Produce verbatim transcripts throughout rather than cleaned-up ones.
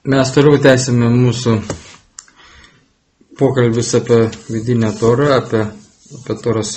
Mes toliau tęsime mūsų pokalbis apie vidinę Torą, apie, apie Toros,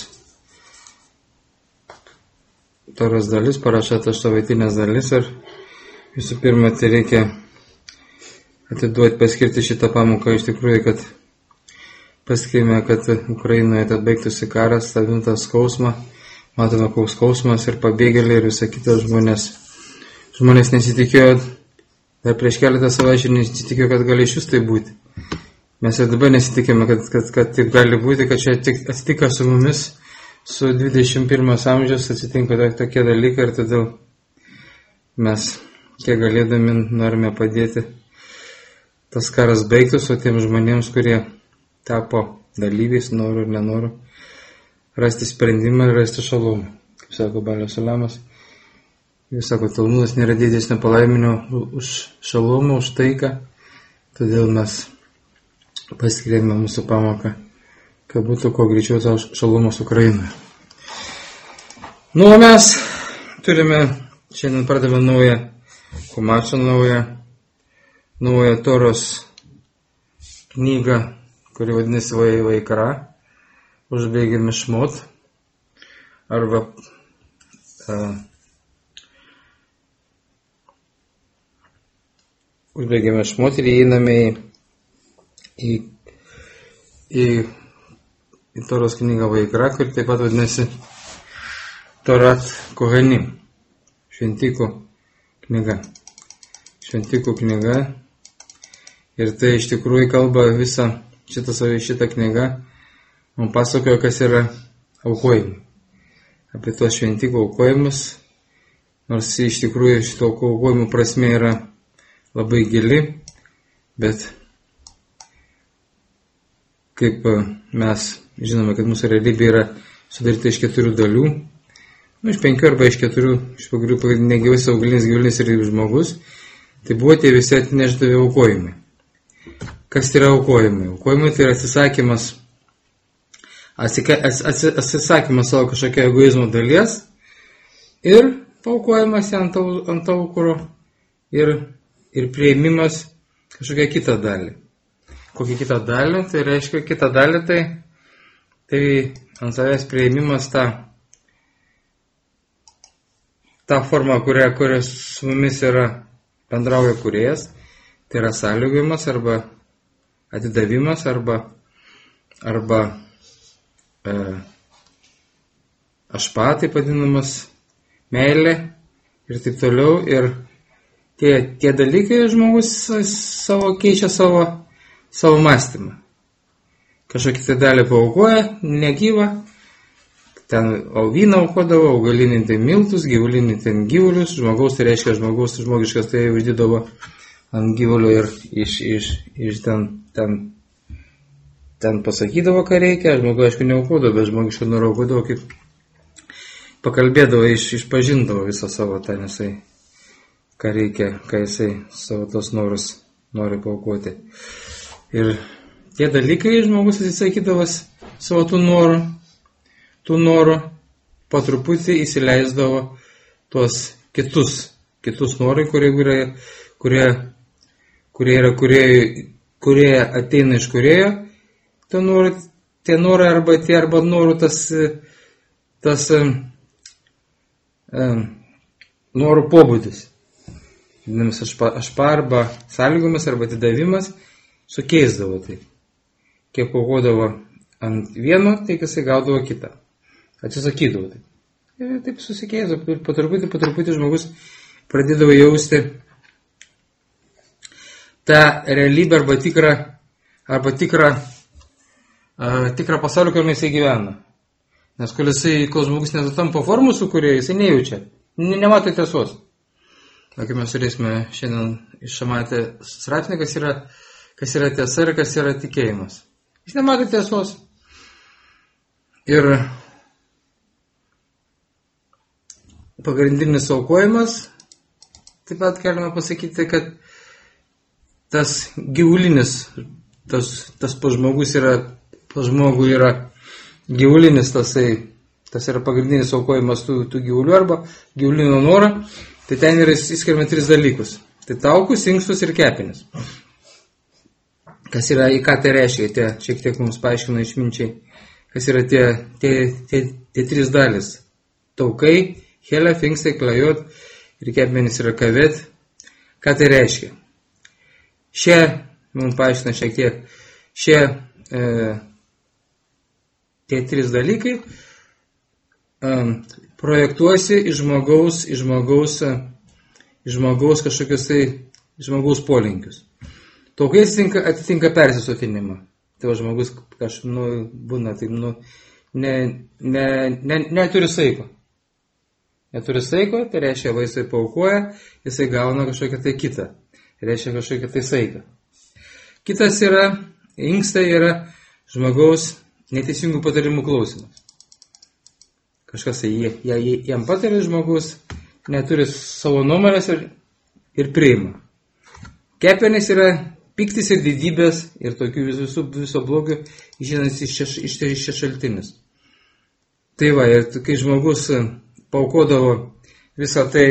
Toros dalis, parašytas savaitinės dalis. Ir visų pirma, tai reikia atiduoti, paskirti šitą pamoką iš tikrųjų, kad paskirime, kad Ukrainoje tad baigtųsi karas, tą skausmą, matome, koks skausmas ir pabėgėliai ir visą kitą žmonės. Žmonės nesitikėjo, dar prieš keletą savaičių nesitikėjo, kad gali iš jūs tai būti. Mes ir dabar nesitikėjome, kad, kad, kad taip gali būti, kad čia atsitika su mumis, su dvidešimt pirmas amžius atsitinka tokie dalykai ir todėl mes, kiek galėdami, norime padėti tas karas baigtus, o tiems žmonėms, kurie tapo dalyviais, noriu ir nenoriu, rasti sprendimą ir rasti šalomą. Kaip sako Balio Salamas, jis sako, Talmudas nėra didesnio palaiminio už šalomą, už taiką, todėl mes paskirėme mūsų pamoką, kad būtų kuo greičiau šalomas Ukrainoje. Nu, o mes turime, šiandien pradame naują Kumačio, naują, naują Toros knygą, kuri vadinasi Vaikra, užbėgėme Šmot, arba uh, užbėgėme Šmot ir įeiname į, į, į, į Toros knygą Vaikra, kuri taip pat vadinasi Torat Kohanim, šventikų knyga. Šventikų knyga. Ir tai iš tikrųjų kalba visą šitą, šitą knygą. Man pasakojo, kas yra aukojimai. Apie tos šventikų aukojimus. Nors iš tikrųjų šito aukojimų prasme yra labai gili, bet kaip mes žinome, kad mūsų realybė yra sudaryta iš keturių dalių, nu, iš penkių arba iš keturių, iš pagalių pagrindinė gyvas, augalinis, gyvulinis ir žmogus, tai buvo tie visi atnešdavę aukojimai. Kas tai yra aukojimai? Aukojimai tai yra atsisakymas, atsisakymas savo kažkokio egoizmo dalies ir paukojimas ant, ant aukuro ir ir priėmimas kažkokią kitą dalį. Kokią kitą dalį? Tai reiškia, kitą dalį tai, tai ant savęs priėmimas tą, tą formą, kurią, kurią su mumis yra bendrauja kūrėjas, tai yra sąlygojimas arba atidavimas arba, arba e, ašpa, taip vadinamas, meilė ir taip toliau. Ir Tie, tie dalykai žmogus savo, keičia savo, savo mąstymą. Kažkokį tai dalį paaukoja, negyva, ten vyną aukodavo, augalinį ten miltus, gyvulinį ten gyvulius, žmogaus tai reiškia žmogaus, žmogiškas tai uždydavo ant gyvulio ir iš, iš, iš ten, ten, ten pasakydavo, ką reikia, žmogus aišku neaukodavo, bet žmogišką norą aukodavo, kaip pakalbėdavo, iš, išpažindavo visą savo tą, nesai. Ką reikia, ką jisai savo tos norus nori paaukoti. Ir tie dalykai žmogus atsisakydavas savo tų norų, tų norų, po truputį įsileisdavo tuos kitus, kitus norai, kurie, kurie, kurie yra, kurie, kurie ateina iš kūrėjo, tie norai, tie norai arba tie arba norų tas, tas um, um, norų pobūdis. Vadinamas ašpa arba sąlygomis arba atidavimas, sukeisdavo tai. Kiek paukodavo ant vieno, tai jisai gaudavo kitą. Atsisakydavo tai. Ir taip susikeisdavo. Ir po truputį, po truputį žmogus pradėdavo jausti tą realybę arba tikrą, arba tikrą, uh, tikrą pasaulį, kuriame jisai gyvena. Nes kol jisai, kol žmogus nesutampa formų su kurioje, jisai nejaučia. Nemato tiesos. Kai mes turėsime šiandien išmatę straipsnį, kas yra, kas yra tiesa ir kas yra tikėjimas. Jis nemato tiesos. Ir pagrindinis aukojimas, taip pat galime pasakyti, kad tas gyvulinis, tas, tas pas žmogus yra, pas žmogų yra gyvulinis, tasai, tas yra pagrindinis aukojimas tų, tų gyvulių arba gyvulinio norą. Tai ten yra įskiriama tris dalykus. Tai taukus, inkstus ir kepenis. Kas yra, į ką tai reiškia, tie šiek tiek mums paaiškina išminčiai, kas yra tie, tie, tie, tie trys dalis. Taukai, helef, inkstai, klajot ir kepenis yra kavet. Ką tai reiškia? Šie, mums paaiškina šiek tiek, šie e, tie trys dalykai e, projektuosi iš žmogaus, iš žmogaus, iš žmogaus kažkokius tai, žmogaus polinkius. Taukai atitinka, atitinka persisotinimą. Tai va žmogus kažkaip, nu, būna, tai, nu, ne, ne, ne, neturi saiko. Neturi saiko, tai reiškia, va jisai paukoja, jisai gauna kažkokią tai kitą. Tai reiškia kažkokią tai saiką. Kitas yra, inkstai yra žmogaus neteisingų patarimų klausimas. Kažkas jie, jie, jam patarė žmogus, neturi savo nuomonės ir, ir priima. Kepenis yra piktis ir didybės ir tokių visų, viso blogio išėnas iš čia šaltinis. Tai va, ir kai žmogus paukodavo visą tai,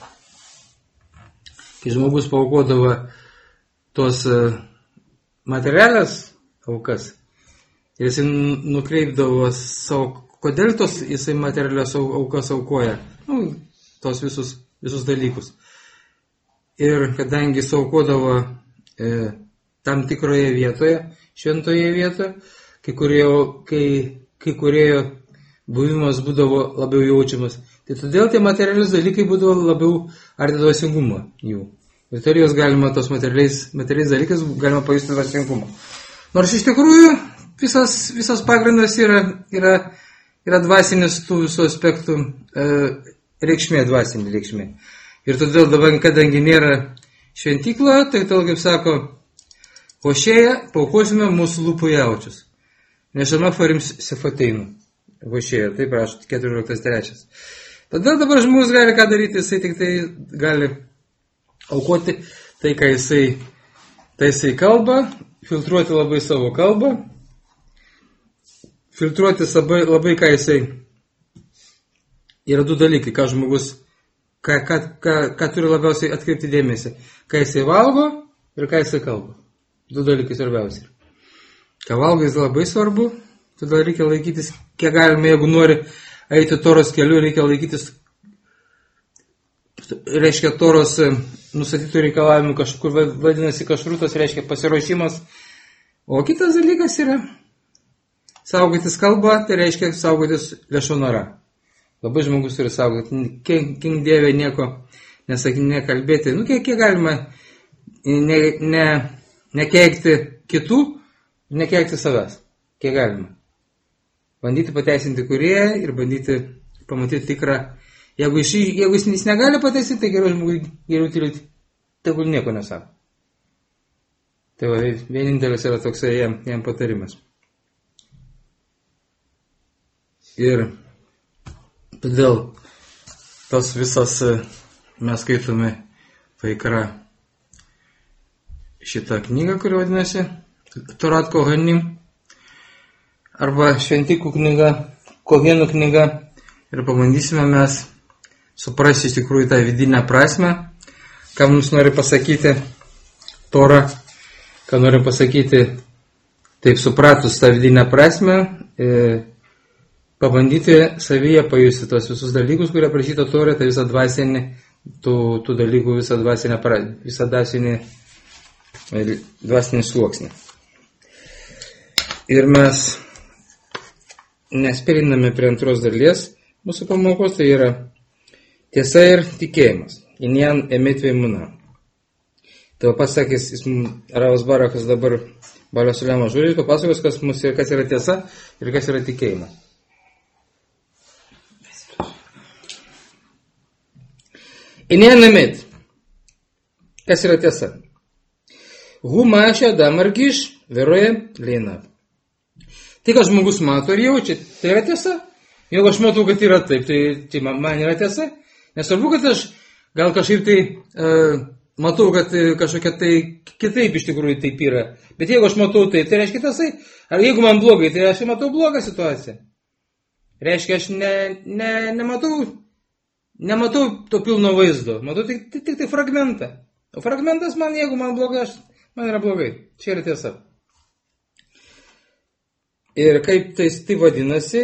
kai žmogus paukodavo tos materialės aukas, ir jisai nukreipdavo savo, kodėl tos jisai materialės aukas aukoja, nu, tos visus, visus dalykus. Ir kadangi jis aukodavo e, tam tikroje vietoje, šventoje vietoje, kai kurio, kai, kai kurio buvimas būdavo labiau jaučiamas. Tai todėl tie materialius dalykai būdavo labiau arti dvasingumo jų. Ir tai juos galima, tos materialiais, materialiais dalykas galima pajusti dvasingumą. Nors iš tikrųjų visas, visas pagrindas yra, yra, yra dvasinis tų visų aspektų e, reikšmė, dvasinė reikšmė. Ir todėl dabar, kadangi nėra šventykla, tai todėl, kaip sako, Hošėja, paukosime mūsų lūpų jaučius. Nešama farim sefateinu. Hošėja, taip prašau, keturioliktas trečias. Tada dabar žmogus gali ką daryti, jisai tik tai gali aukoti tai, ką jisai, tai jisai kalba, filtruoti labai savo kalbą, filtruoti labai, labai ką jisai. Yra du dalykai, ką žmogus, ką, ką, ką, ką turi labiausiai atkreipti dėmesį. Ką jisai valgo ir ką jisai kalba. Du dalykai svarbiausiai. Ką valgo jis labai svarbu, todėl reikia laikytis, kiek galime, jeigu nori eiti toros keliu, reikia laikytis, reiškia toros nustatytų reikalavimų, kažkur vadinasi kažrūtas, reiškia pasiruošimas. O kitas dalykas yra saugotis kalbą, tai reiškia saugotis lešonara. Labai žmogus turi saugoti, kink dievė nieko nesakinė kalbėti, nu kiek, kiek galima ne, ne, nekeikti kitų, nekeikti savęs, kiek galima. Bandyti pateisinti kūrėją ir bandyti pamatyti tikrą, jeigu, iš, jeigu jis negali pateisinti, tai geriau žmogui, geriau tylėti, tegul nieko nesako. Tai va, vienintelis yra toksai jam, jam patarimas. Ir todėl tos visas mes skaitome Vaikra šitą knygą, kuri vadinasi Torat Kohanim, arba šventikų knyga, Kohenų knyga, ir pabandysime mes suprasti iš tikrųjų tą vidinę prasme, ką mums nori pasakyti Tora, ką nori pasakyti, taip supratus tą vidinę prasme, e, pabandyti savyje pajusti tos visus dalykus, kurie prašyta Torė, tai visą dvasinį, tų, tų dalykų visą dvasinę, visą dvasinį, dvasinį sluoksnį. Ir mes nesperiname prie antros dalies mūsų pamokos, tai yra tiesa ir tikėjimas. Injan emet veimuna. Tai pasakys, Ravas Barakas dabar Balio Sulemo žodžiais, papasakos, kas, mūsų, kas yra tiesa ir kas yra tikėjimas. Injan emet. Kas yra tiesa? Huma šedam argiš, veroje leina. Tai, ką žmogus mato ir jaučia, tai yra tiesa. Jeigu aš matau, kad yra taip, tai, tai man, man yra tiesa. Nesvarbu, kad aš gal kažkaip tai uh, matau, kad kažkokia tai kitaip iš tikrųjų taip yra. Bet jeigu aš matau taip, tai reiškia tiesai. Ar jeigu man blogai, tai aš matau blogą situaciją. Reiškia, aš ne, ne, nematau, nematau to pilno vaizdo. Matau tik, tik, tik tai fragmentą. O fragmentas man, jeigu man blogai, aš, man yra blogai. Čia yra tiesa. Ir kaip tai, tai vadinasi,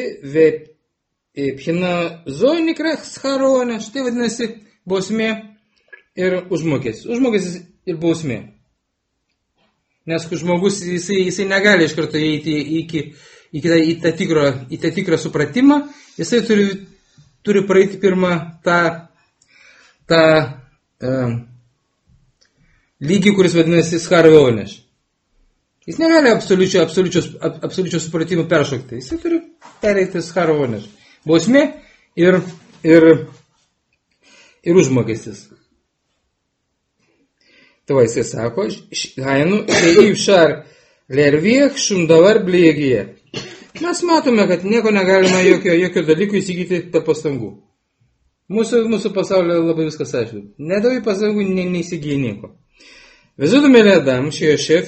pchina zonikra scharonė, štai vadinasi bausmė ir užmokestis. Užmokestis ir bausmė. Nes žmogus, jisai, jisai negali iš karto įeiti iki, iki tą, į, tą tikrą, į tą tikrą supratimą, jisai turi, turi praeiti pirmą tą, tą um, lygį, kuris vadinasi scharvioneš. Jis negali absoliučio, absoliučio, absoliučio supratimo peršokti. Jisai turi pereiti scharvoneš. Bausmė ir, ir, ir užmokestis. Tai va, jisai sako, hainu, שאי אפשר להרוויח שום דבר בלי יגיע. Mes matome, kad nieko negalima jokio, jokio dalyko įsigyti be pastangų. Mūsų, mūsų pasaulyje labai viskas aišku. Nedavai pastangų, ne, neįsigyja nieko. וזאת לאדם שיושב,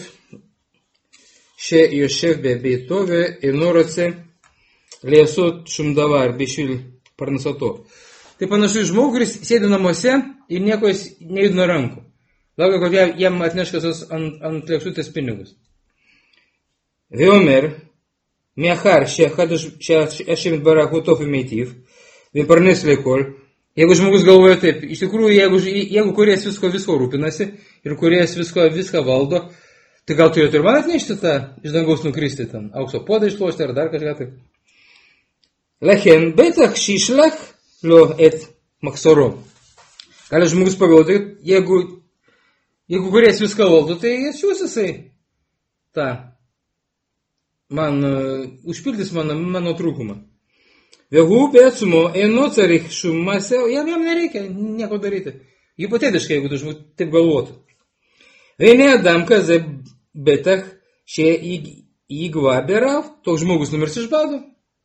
שיושב בביתו ואינו רוצה לעשות שום דבר בשביל פרנסתו. Tai panašu į žmogų, kuris sėdi namuose ir nieko jis nejudina rankų. Laukia, kol jam atneš kasos ant, ant lėkštutės pinigus. ואומר, מאחר שהשם יתברך הוא טוב ומיטיב, ומפרנס לכל, jeigu žmogus galvoja taip, iš tikrųjų, jeigu, jeigu kuriejas visko visko rūpinasi ir kuriejas visko viską valdo, tai gal turėtų ir man atnešti tą iš dangaus nukristi ten, aukso podą išlošti ar dar kažką taip. לכן, בטח שישלח לו את מחסורו. Gali žmogus pagalvoti, jeigu, jeigu kuriejas viską valdo, tai atsiųs jisai tą, man, uh, užpildys mano, mano trūkumą. והוא בעצמו אינו צריך שום מעשה, jam, jam nereikia nieko daryti. Hipotetiškai, jeigu tu žmogus taip galvotų. והנה אדם כזה בטח שיגווע ברעב, toks žmogus numirs iš bado.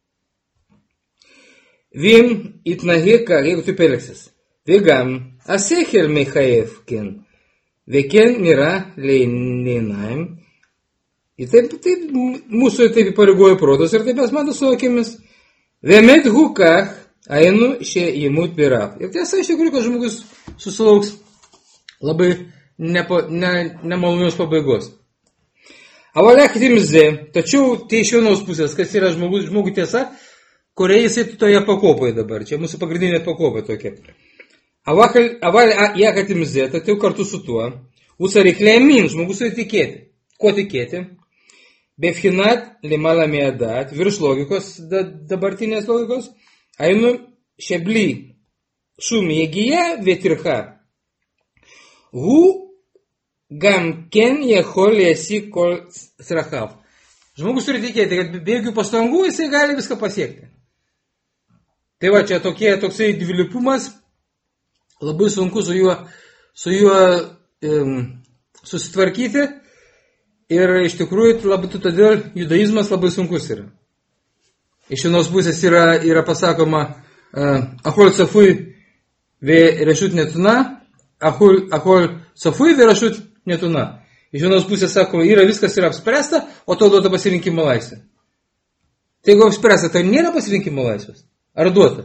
ואם יתנהג כך, jeigu taip elgsis. וגם השכל מחייב כן, וכן נראה לעיניים. Ir taip, taip mūsų taip įpareigoja protas ir taip mes matome su akimis. Vėmet hukach ainu šie įmūt birav. Ir tiesa, iš tikrųjų, kad žmogus susilauks labai nepo, ne, nemalonios pabaigos. Avalektim ze, tačiau tai iš vienos pusės, kas yra žmogus, žmogų tiesa, kuria jisai toje pakopoje dabar. Čia mūsų pagrindinė pakopa tokia. Avalektim ze, tačiau kartu su tuo, usarich lemin, žmogus turi tikėti. Ko tikėti? Befhinat limala meadat, virš logikos, da, dabartinės logikos, ainu šebli šum jėgyje vetircha. Hu gam ken jehol esi kol srachav. Žmogus turi tikėti, kad be jokių pastangų jisai gali viską pasiekti. Tai va, čia tokie, toksai dvilypumas, labai sunku su juo, su juo um, susitvarkyti. Ir iš tikrųjų, labai, todėl judaizmas labai sunkus yra. Iš vienos pusės yra, yra pasakoma uh, Achol safui ve rešut netuna, Achol, achol safui ve rešut netuna. Iš vienos pusės sako, yra viskas yra apspręsta, o to duota pasirinkimo laisvė. Tai jeigu apspręsta, tai nėra pasirinkimo laisvės. Ar duota?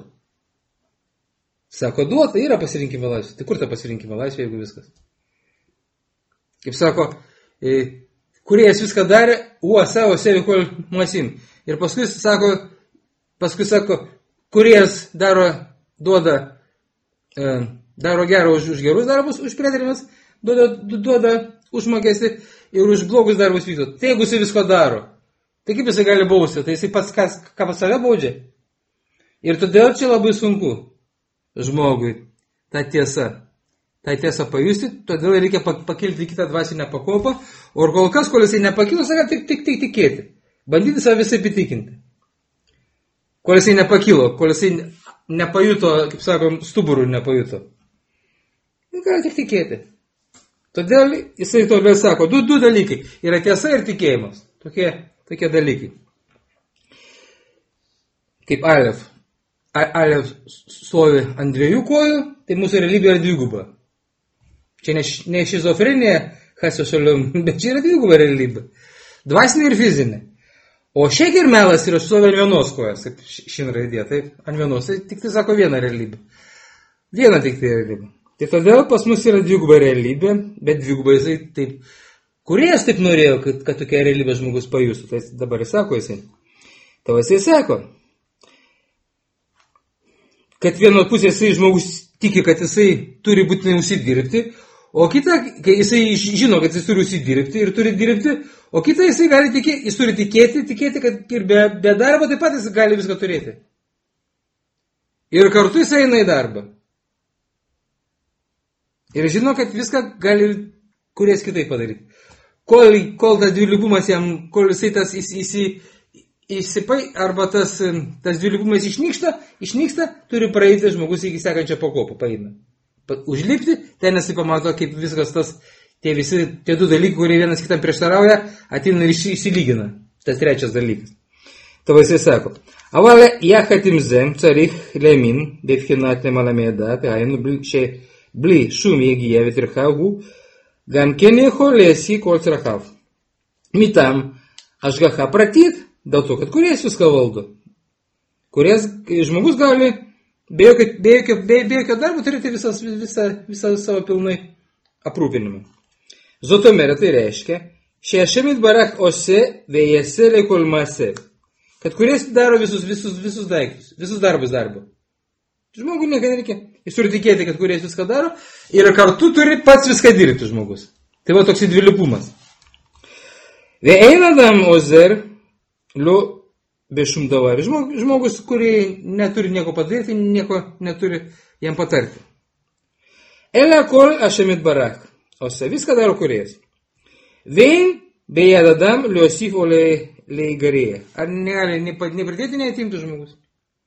Sako, duota, yra pasirinkimo laisvė. Tai kur ta pasirinkimo laisvė, jeigu viskas? Kaip sako, e, kuriejas viską darė, uo savo sevi kol masim. Ir paskui sako, paskui sako, kuriejas daro, duoda, e, daro gerą už, už gerus darbus, už priedarimas, duoda, duoda užmokestį ir už blogus darbus vykdo. Tai jeigu jisai visko daro, tai kaip jisai gali bausti? Tai jisai pats ką, ką pas save baudžia. Ir todėl čia labai sunku žmogui ta tiesa. Tai tiesą pajusti, todėl reikia pakilti į kitą dvasinę pakopą, o kol kas, kol jisai nepakilo, save tik, tik, tik tikėti. Bandyti save visai įtikinti. Kol jisai nepakilo, kol jisai nepajuto, kaip sakom, stuburų nepajuto. Jis gali tik tikėti. Todėl jisai todėl sako, du, du dalykai. Yra tiesa ir tikėjimas. Tokie, tokie dalykai. Kaip Alef. Alef stovi ant dviejų kojų, tai mūsų realybė yra dviguba. Čia ne, ne šizofrenija, Hasio šalium, bet čia yra dviguba realybė. Dvasinė ir fizinė. O šiek ir melas yra stovi ant vienos kojos, kaip šin raidė, taip, ant vienos. Tai tik tai sako vieną realybę. Vieną tik tai realybę. Tai todėl pas mus yra dviguba realybė, bet dviguba jisai taip, kūrėjas taip norėjo, kad, kad tokia realybė žmogus pajustų. Tai dabar jis sako jisai. Tai jisai sako, kad vieno pusės jisai žmogus tiki, kad jisai turi būtinai užsidirbti, o kita, kai jisai žino, kad jis turi užsidirbti ir turi dirbti, o kita jisai gali tikėti, jis turi tikėti, tikėti, kad ir be, be darbo taip pat jis gali viską turėti. Ir kartu jis eina į darbą. Ir žino, kad viską gali kuris kitaip padaryti. Kol, kol tas dvilypumas jam, kol jisai tas įsi, įsipai, arba tas, tas dvilypumas išnyksta, išnyksta, turi praeiti žmogus iki sekančią pakopą, paeina. Užlipti, ten jisai pamato, kaip viskas tas, tie visi, tie du dalykai, kurie vienas kitam prieštarauja, ateina ir išsilygina. Tas trečias dalykas. Tavo jisai sako, אבל יחד עם זה צריך להאמין בבחינת למעלה מידע, והיינו בלי שום יגיעה וטרחה, הוא גם כן יכול להשיג כל צרכיו. מטעם השגחה פרטית, dėl to, kad kūrėjas viską valdo. Kūrėjas, žmogus gali be jokio, be jokio, be, be jokio darbo turėti visas, visą, visą savo pilnai aprūpinimą. זאת אומרת, tai reiškia, שהשם יתברך עושה ויעשה לכל מעשה. Kad kūrėjas daro visus, visus, visus daiktus, visus darbus darbo. Žmogui nieko nereikia. Jis turi tikėti, kad kūrėjas viską daro ir kartu turi pats viską dirbti žmogus. Tai va toks dvilypumas. ואין אדם עוזר לו בשום דבר. Žmogus, kurį neturi nieko padaryti, nieko neturi jam patarti. אלא הכל השם יתברך. עושה viską daro kūrėjas. ואין ביד אדם להוסיף או להיגרėja. Ar negali nepridėti, neatimti žmogus?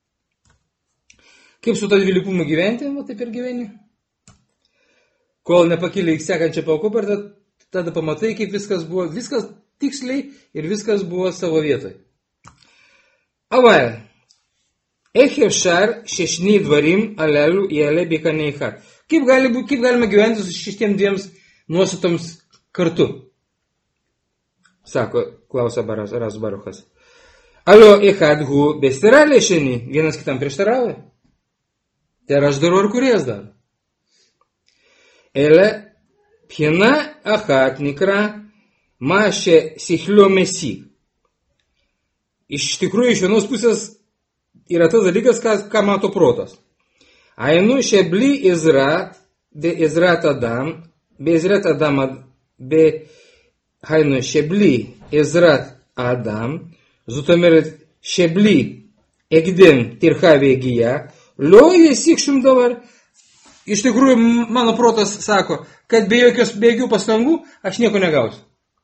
Kaip su to dvilypumu gyventi, o taip ir gyveni. Kol nepakili į sekančią pakopą, tada pamatai, kaip viskas buvo, viskas tiksliai ir viskas buvo savo vietoje. אבל, איך אפשר ששני דברים הללו יעלה בקנה אחד? Kaip, gali, kaip galima gyventi su šitiem dviems nuostatoms kartu? Sako, klausia Ras Baruchas. Alio אחד הוא בסתירה לשני, vienas kitam prieštarauja. Tai ar aš darau, ar kūrėjas daro? אלא בחינה אחת נקרא מה ששכלו משיג. Iš tikrųjų, iš vienos pusės yra tas dalykas, ką, ką mato protas. Ainu שבלי עזרת, בעזרת אדם, בעזרת אדם, היינו שבלי עזרת האדם, זאת אומרת שבלי הקדם טרחה והגיעה, לא ישיג שום דבר. Iš tikrųjų, mano protas sako, kad be jokios be jokių pastangų aš nieko negausiu.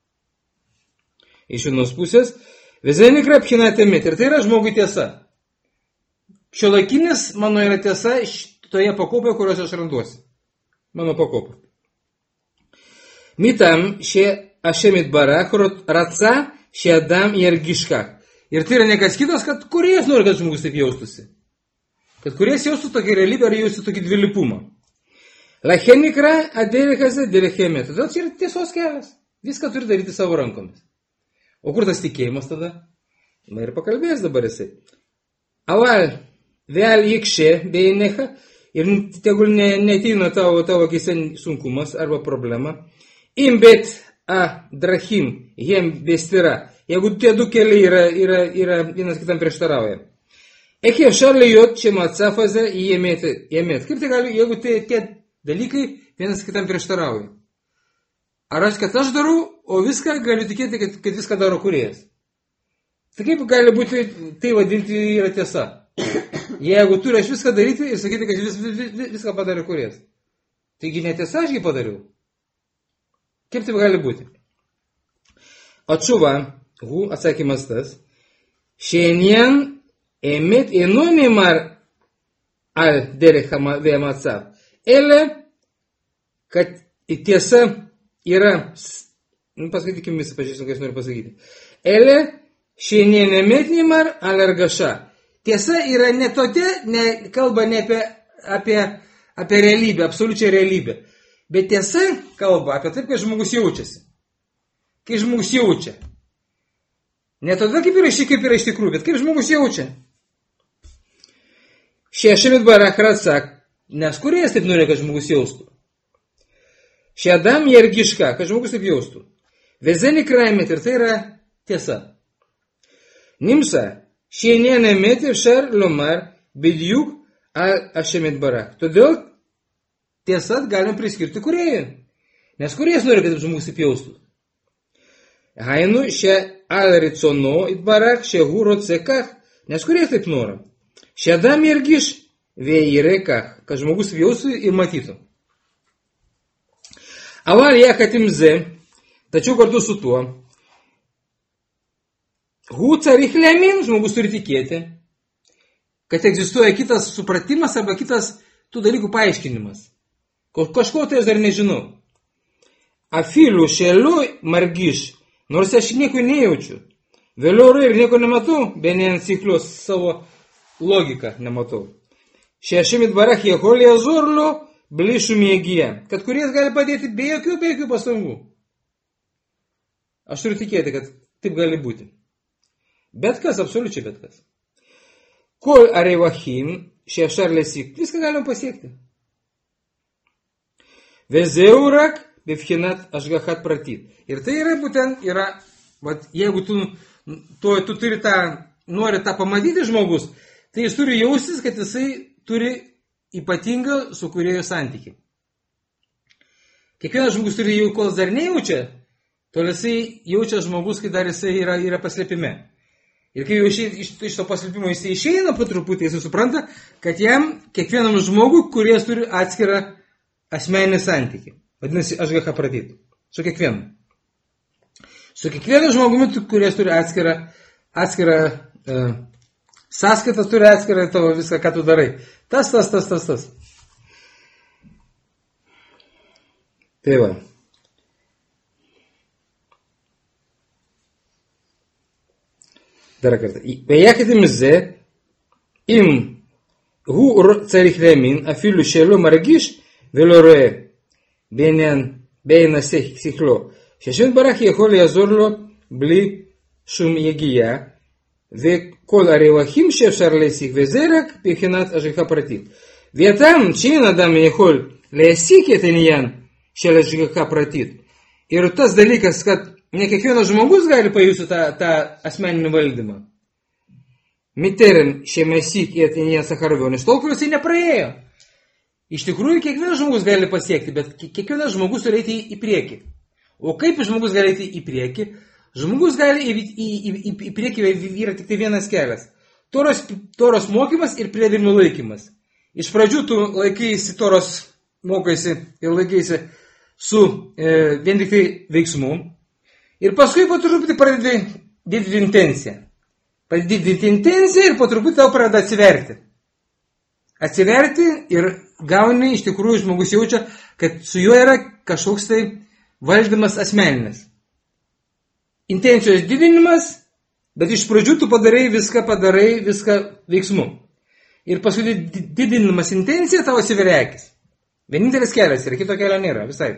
Iš vienos pusės, vizai nekra bchinat emet, ir tai yra žmogui tiesa. Šiuolaikinis mano yra tiesa toje pakopoje, kurios aš randuosi. Mano pakopa. Mitam שהשם יתברך רצה שאדם ירגיש כך. Ir tai yra nekas kitas, kad kūrėjas nori, kad žmogus taip jaustųsi. Kad kūrėjas jaustų tokį realybę ar jaustų tokį dvilypumą. לכן נקרא הדרך הזה דרך האמת. Todėl čia yra tiesos kelias. Viską turi daryti savo rankomis. O kur tas tikėjimas tada? Na ir pakalbės dabar jisai. אבל ואל יקשה בעיניך, ir tegul neateina tavo, tavo akise sunkumas arba problema. אם בית הדרכים הם בסתירה, jeigu tie du keliai yra, yra, yra vienas kitam prieštarauja. איך אפשר להיות שהמצב הזה יהיה אמת? Kaip tai gali, jeigu tai, tie dalykai vienas kitam prieštarauja? Ar aš, kad aš darau, o viską galiu tikėti, kad, kad viską daro kūrėjas? Tai kaip gali būti, tai vadinti yra tiesa? Jeigu turi aš viską daryti ir sakyti, kad vis, vis, vis, viską padarė kūrėjas. Taigi netiesa ašgi padariau. Kaip tai gali būti? Atšuva, hu, atsakymas tas, šiandien emet אינו נאמר על דרך והמצב, אלא kad tiesa yra, nu, paskaitykime visą, pažiūrėsim, ką aš noriu pasakyti. אלא šiandien emet נאמר על הרגשה. Tiesa yra ne tokia, ne, kalba ne apie, apie, apie realybę, absoliučią realybę. Bet tiesa kalba apie taip, kai žmogus jaučiasi. Kai žmogus jaučia. Ne tada, kaip yra, kaip yra iš tikrųjų, bet kaip žmogus jaučia. שהשם יתברך רצה Nes kūrėjas taip norėjo, kad žmogus jaustų. Šiadam jergiška, kad žmogus taip jaustų. Vezeni kraimet ir tai yra tiesa. Nimsa, šiandien emet ir šar lomar, bidjuk ašemet barak. Todėl tiesą galim priskirti kūrėjui. Nes kūrėjas nori, kad žmogus taip jaustų. Hainu, šia alricono itbarak, šia huro cekach, nes kūrėjas taip nori. Šiadam jergiš, veirekach, kad žmogus jaustų ir matytų. Aval jakatimze, tačiau kartu su tuo, hu carich lemin, žmogus turi tikėti, kad egzistuoja kitas supratimas arba kitas tų dalykų paaiškinimas. Kažko tai aš dar nežinau. Afilu šeliu margiš, nors aš nieko nejaučiu. Vėliau ir nieko nematau, benien ciklius savo logiką nematau. Šešimit barach jeholi azorlu, blišų mėgyje, kad kuris gali padėti be jokių, be jokių pastangų. Aš turiu tikėti, kad taip gali būti. Bet kas, absoliučiai bet kas. Kol arevachim, šešar lesik, viską galim pasiekti. Vezeurak, bevchinat ašgachat pratit. Ir tai yra būtent, yra, vat, jeigu tu, tu, tu turi tą, nori tą pamatyti žmogus, tai jis turi jaustis, kad jisai turi ypatingą su kūrėjo santykį. Kiekvienas žmogus turi jau, kol dar nejaučia, tol jisai jaučia žmogus, kai dar jisai yra, yra paslėpime. Ir kai jau iš, iš, iš to paslėpimo jisai išeina po truputį, jisai supranta, kad jam kiekvienam žmogui, kuris turi atskirą asmeninį santykį. Vadinasi, aš gaka pradėti. Su kiekvienu. Su kiekvienu žmogumi, kuris turi atskirą, atskirą uh, sąskaitas, turi atskirą tavo viską, ką tu darai. Tas, tas, tas, tas, tas. Tai va. Dar kartą. ויחד זה, אם הוא צריך להאמין, אפילו שלא מרגיש ולא רואה בעניין, בעין השכלו, שהשם יתברך יכול לעזור לו בלי שום יגיעה, וכל הרווחים שאפשר להשיג, וזה רק מבחינת השגחה פרטית. והטעם שאין אדם יכול להשיג את העניין של השגחה פרטית, ir tas dalykas, kad ne kiekvienas žmogus gali pajusti tą, tą asmeninį valdymą. Miterim šiemesyk į atinėję Sacharovionės, tol, kur jisai nepraėjo. Iš tikrųjų, kiekvienas žmogus gali pasiekti, bet kiekvienas žmogus turi eiti į priekį. O kaip žmogus gali eiti į priekį? Žmogus gali į, į, į, į, į priekį yra tik tai vienas kelias. Toros, toros mokymas ir priedermių laikymas. Iš pradžių tu laikysi toros, mokaisi ir laikysi su e, vien tik tai veiksmu. Ir paskui po truputį pradedi didinti intenciją. Pradedi didinti intenciją ir po truputį tau pradeda atsiverti. Atsiverti ir gauni, iš tikrųjų žmogus jaučia, kad su juo yra kažkoks tai valdymas asmeninis. Intencijos didinimas, bet iš pradžių tu padarai viską, padarai viską veiksmu. Ir paskui didinimas intencija tavo atsiveria akis. Vienintelis kelias yra, kito kelio nėra, visai.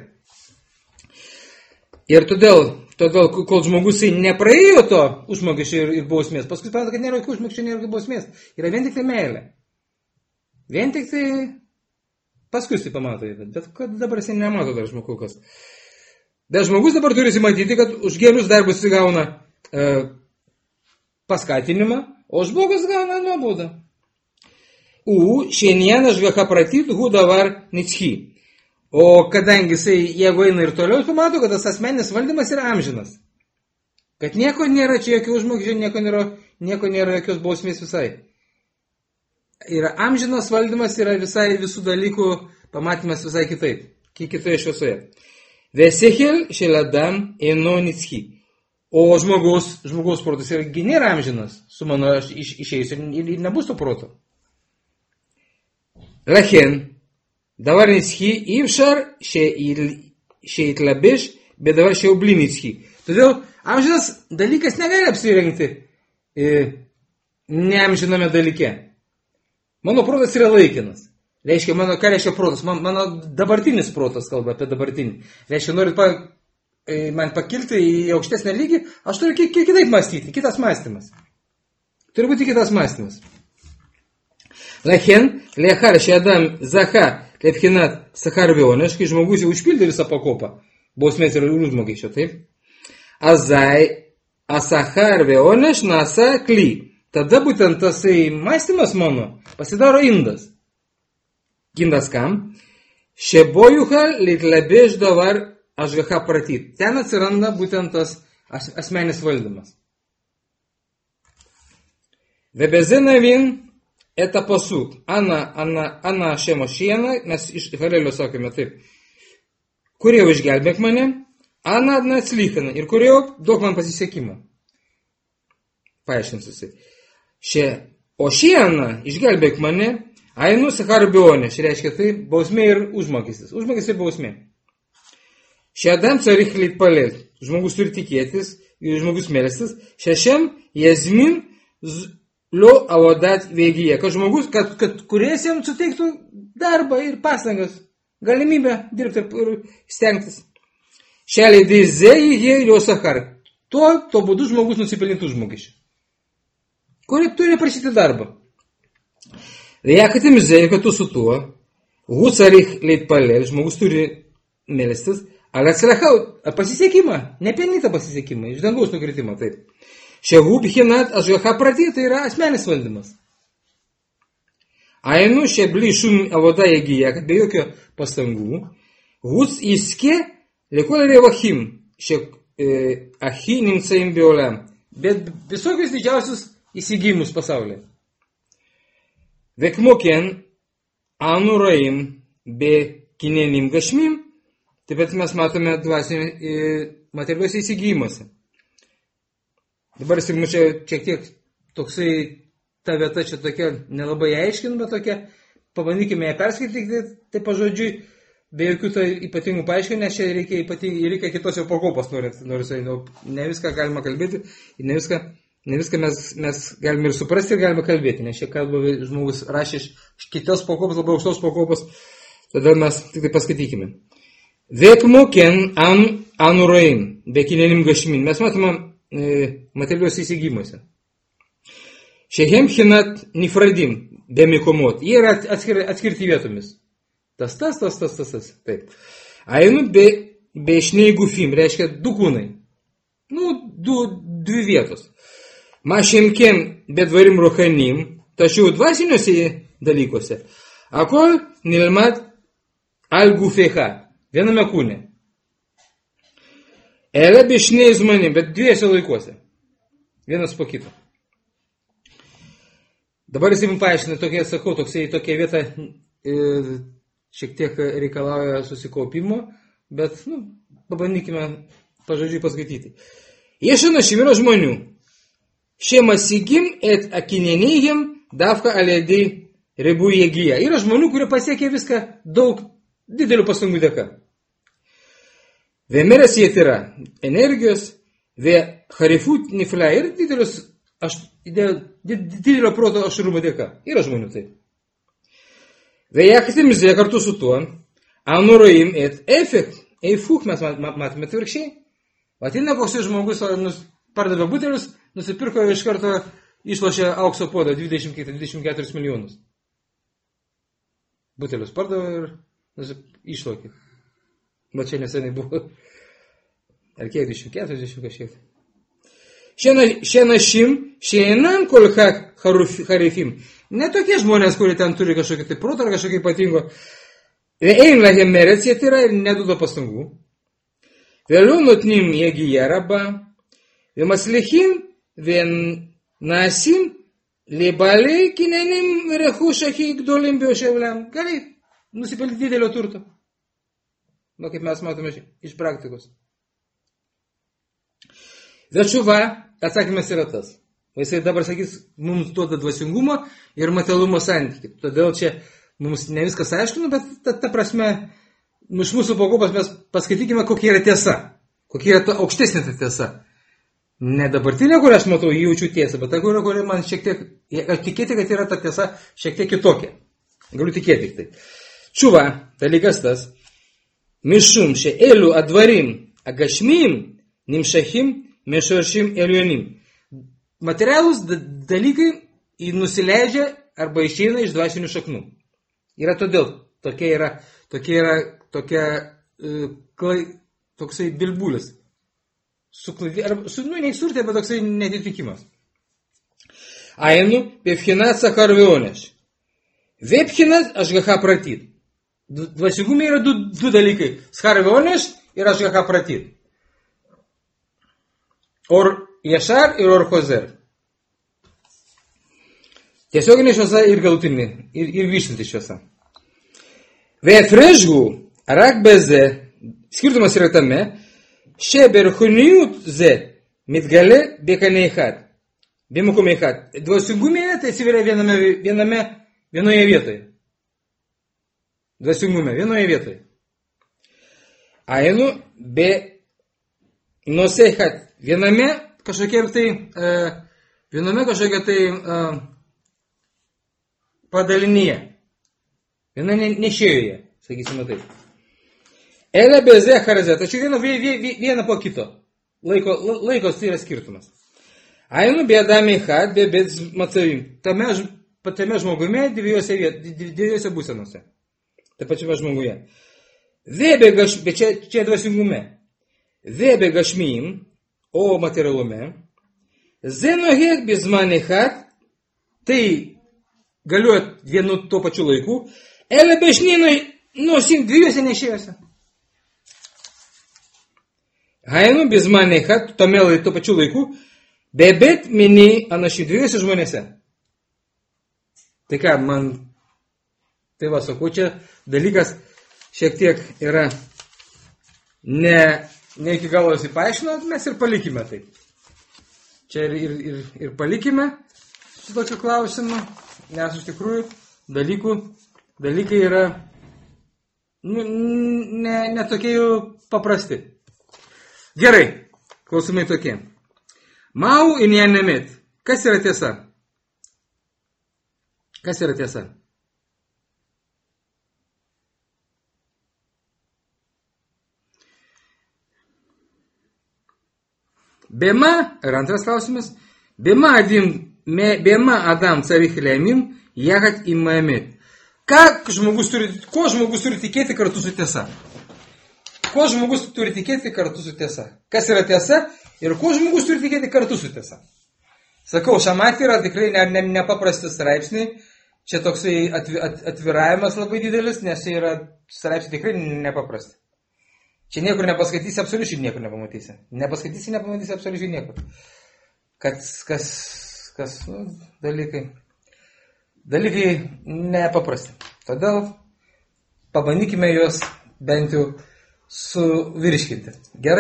Ir todėl, todėl kol žmogus nepraėjo to užmokesčio ir, ir bausmės, paskui supranta, kad nėra jokių užmokesčio, nėra jokių bausmės. Yra vien tik tai meilė. Vien tik tai paskui jis tai pamato, bet kad dabar jis nemato dar žmogus. Bet žmogus dabar turi matyti, kad už gerus darbus jis gauna e, paskatinimą, o žmogus gauna nuobaudą. U, šiandien aš gaka pratyt, hu davar nicchi. O kadangi jisai, jeigu eina ir toliau, tu mato, kad tas asmeninis valdymas yra amžinas. Kad nieko nėra čia jokių užmokesčių, nieko nėra, nieko nėra jokios bausmės visai. Yra amžinas valdymas, yra visai visų dalykų pamatymas visai kitaip, kitoje šviesoje. Vesechel šeladam eno nicchi. O žmogaus, žmogaus protas yra nėra amžinas, su mano iš, išėjus ir, ir nebus to proto. לכן, דבר נצחי אי אפשר שיתלבש בדבר שהוא בלי נצחי. Todėl amžinas dalykas negali apsirengti e, neamžiname dalyke. Mano protas yra laikinas. Reiškia, mano, ką reiškia protas? Man, mano dabartinis protas kalba apie dabartinį. Reiškia, norit pa, e, man pakilti į aukštesnę lygį, aš turiu kiek, kiek kitaip mąstyti, kitas mąstymas. Turi būti kitas mąstymas. Lachen, lechar šiadam zacha, lepchinat sacharvionas, kai žmogus jau užpildė visą pakopą, bausmės ir užmokesčio, taip? Azai, asacharvionas nasa kly. Tada būtent tasai mąstymas mano pasidaro indas. Indas kam? Šebojuha litlabež davar ašgacha pratyt. Ten atsiranda būtent tas as, asmenis valdymas. Vebezena vin eta pasuk. Ana, ana, ana šemo šiena, mes iš Halelio sakome taip. Kurie išgelbėk mane, ana adna atslychana. Ir kurie duok man pasisekimą. Paaiškinsiu. Šia, o šiena išgelbėk mane, ainu sacharvionė, šia reiškia tai bausmė ir užmokestis. Užmokestis ir bausmė. Šiadam carich litpalel, žmogus turi tikėtis, žmogus melstis, šešiam jazmin lo avodat vėgyje, kad žmogus, kad, kad kuris jam suteiktų darbą ir pastangas, galimybę dirbti ir stengtis. Šia leidizė jie jo sachar. Tuo, tuo būdu žmogus nusipelnytų užmokesčių. Kuri turi prašyti darbą. Vėjakitim zėju, kad tu su tuo, hu carich litpalel, žmogus turi melstis, ar atsirachau pasisekimą, nepelnytą pasisekimą, iš dangaus nukritimą, taip. Šehu bichinat ašgacha pratyt, tai yra asmenis valdymas. Ainu šebli šum avoda įgyja, kad be jokio pastangų, huc iske lekol revachim, šek e, achi nimcaim biolam, bet visokius didžiausius įsigymus pasaulyje. Vekmoken anuraim be kinenim gašmim, taip pat mes matome dvasinio materialiuose įsigymuose. Dabar jis mums čia šiek tiek toksai, ta vieta čia tokia nelabai aiškin, bet tokia, pabandykime ją perskaityti, tai pažodžiui, be jokių tai ypatingų paaiškinimų, nes čia reikia, ypating, reikia kitos jau pakopos, nors ne viską galima kalbėti, ne viską, ne viską mes, mes galime ir suprasti ir galime kalbėti, nes čia kalba žmogus rašė iš kitos pakopos, labai aukštos pakopos, tada mes tik tai paskaitykime. Vekmoken an anuraim, bekinenim gašmin. Mes matome e, materialios įsigymuose. Šehem hinat nifradim, bemikomot. Jie yra atskir, atskirti vietomis. Tas, tas, tas, tas, tas, tas. Taip. Ainu be, be šnei gufim, reiškia du kūnai. Nu, du, dvi vietos. Mašemkem bedvarim rochanim, tačiau dvasiniuose dalykuose. Akol nilmat al gufecha. Viename kūne. Ele bešniai žmonėm, bet dviejose laikuose. Vienas po kito. Dabar jis jums paaiškina, tokia, sakau, toksai, tokia vieta e, šiek tiek reikalauja susikaupimo, bet, nu, pabandykime pažodžiui paskaityti. Iešana šimiro žmonių. Šema sigim et akinenėjim davka alėdai ribų jėgyje. Yra žmonių, kurie pasiekė viską daug didelių pastangų dėka. Vėmeres jie yra energijos, vė harifut niflia ir didelius, aš, didelio proto ašrumo dėka. Yra žmonių taip. Vėjakitim zė kartu su tuo, anuraim et efekt, eifuch mes matome atvirkščiai. Atina koks žmogus pardavė butelius, nusipirko iš karto išlošė aukso podą dvidešimt keturis milijonus. Butelius pardavė ir išlokė. Bet čia neseniai buvo. Ar kiek dvidešimt keturi, dvidešimt kažkiek. Šiandien šim, šiandien kol harifim. Ne tokie žmonės, kurie ten turi kažkokį tai protą ar kažkokį ypatingo. Einlahem merec jie yra ir neduoda pastangų. Vėliau nutnim jėgyje raba. Vėmaslechim, vien nasim, libaliai kinenim rechušachi gdolim bioševliam. Gali nusipelti didelio turto. Nu, kaip mes matome iš praktikos. Večuva, atsakymas yra tas. Jisai dabar sakys, mums duoda dvasingumo ir materialumo santykį. Todėl čia mums ne viskas aiškinu, bet ta, ta prasme, iš mūsų pakopos mes paskaitykime, kokia yra tiesa. Kokia yra ta aukštesnė ta tiesa. Ne dabartinė, kur aš matau, jaučiu tiesą, bet ta, kur, kur man šiek tiek, aš tikėti, kad yra ta tiesa šiek tiek kitokia. Galiu tikėti tik tai. Čuva, dalykas tas. Mishum she'elu advarim agashmim nimshachim meshorshim elyonim. Materialūs dalykai nusileidžia arba išeina iš dvasinių šaknų. Yra todėl, tokia yra, tokia yra, tokia, uh, klai, toksai bilbulis. Suklaidė, arba, su, nu, neįsurtė, bet toksai netitikimas. Ainu, bevchinat sachar veoneš. Vepchinat ashgacha pratit. Dvasingume yra du, du dalykai. Sachar veoneš ir ashgacha pratit. Or yashar ir or chozer. Tiesioginė šviesa ir galutinė, ir, ir vyštanti šviesa. Ve'efreshgu rak beze, skirtumas yra tame, sheber chuniyut ze mitgale bekanei chat. Bemukume chat. Dvasingumėje tai atsiveria viename, viename, vienoje vietoje. Dvasingume, vienoje vietoje. Ainu be nosei chat. Viename kažkokia tai, uh, viename kažkokia tai uh, padalinyje. Viena nešėjoje, sakysime taip. Ele beze charazė. Tačiau viena, viena po kito. Laiko, laikos tai yra skirtumas. Ainu bėdami chat, be bet matsavim. Tame, tame žmogume dviejose, dviejose būsenose. Ta pačiame žmoguje. Vėbė gaš, bet čia, čia dvasingume. Vėbė gašmim, o materialume. Zenohek bizmani chat, tai galiuoja vienu tuo pačiu laiku. Ele bešninai nusim dviejose nešėjose. Ainu bizmani chat, tame tuo pačiu laiku. Bebet mini anašių dviejose žmonėse. Tai ką, man, tai va, sakau, čia dalykas šiek tiek yra ne, ne iki galo jis paaiškino, mes ir palikime tai. Čia ir, ir, ir, ir palikime su tokiu klausimu, nes iš tikrųjų dalykų, dalykai yra nu, ne, ne tokie jau paprasti. Gerai, klausimai tokie. Mau inyan nemet. Kas yra tiesa? Kas yra tiesa? Bema, ir antras klausimas, bema adim, me, bema adam carich lemin, jahat imamet. Ką žmogus turi, ko žmogus turi tikėti kartu su tiesa? Ko žmogus turi tikėti kartu su tiesa? Kas yra tiesa? Ir ko žmogus turi tikėti kartu su tiesa? Sakau, šamat yra tikrai ne, ne, nepaprasti straipsniai. Čia toksai atvi, at, atviravimas labai didelis, nes yra straipsniai tikrai nepaprasti. Čia niekur nepaskaitysi, absoliučiai niekur nepamatysi. Nepaskaitysi, nepamatysi absoliučiai niekur. Kas, kas, kas, nu, dalykai. Dalykai nepaprasti. Todėl pabandykime juos bent jau suvirškinti. Gerai.